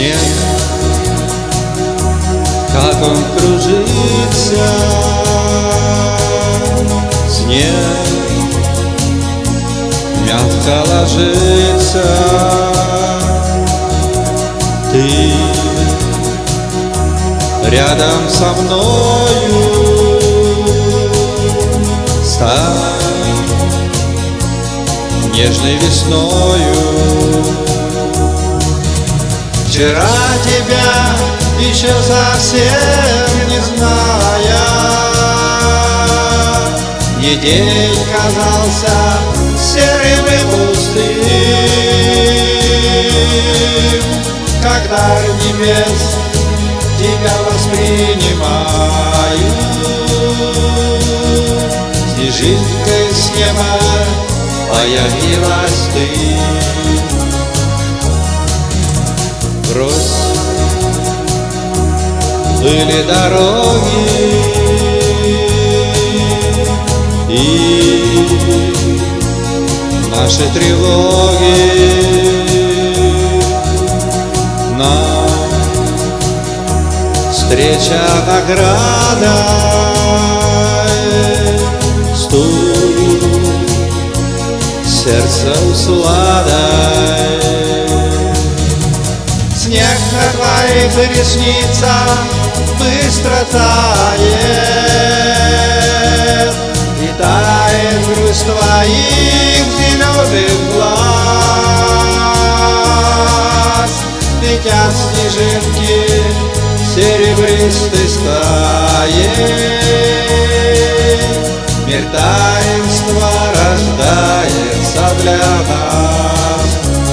Снег, как он кружится, снег мягко ложится. Ты рядом со мною, стань нежной весною. Вчера тебя еще совсем не зная, мне день казался серым и пустым, когда небес тебя воспринимаю. Снежинкой с неба появилась ты. Брось, были дороги и наши тревоги. Нам встреча наградой, стук сердца усладой. Снег на твоих ресницах быстро тает, и тает грусть твоих зеленых глаз. Летят снежинки серебристой стаей, мир таинства рождается для нас.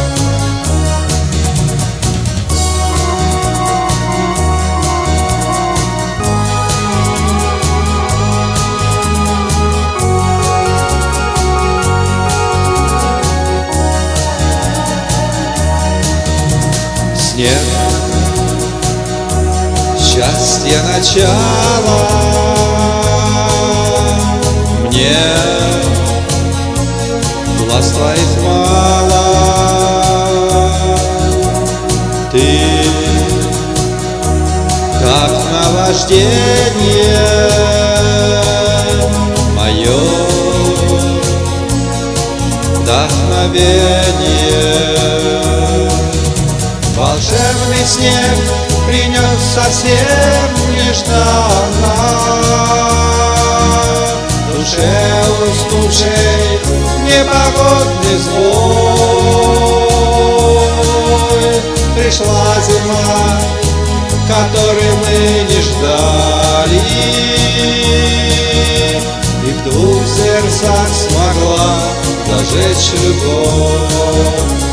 Снег, счастье начало, мне глаз твоих мало. Ты как наваждение мое вдохновение. Волшебный снег принес совсем нежданно душе уснувшей непогодный сбой. Пришла зима, которой мы не ждали, и в двух сердцах смогла зажечь любовь.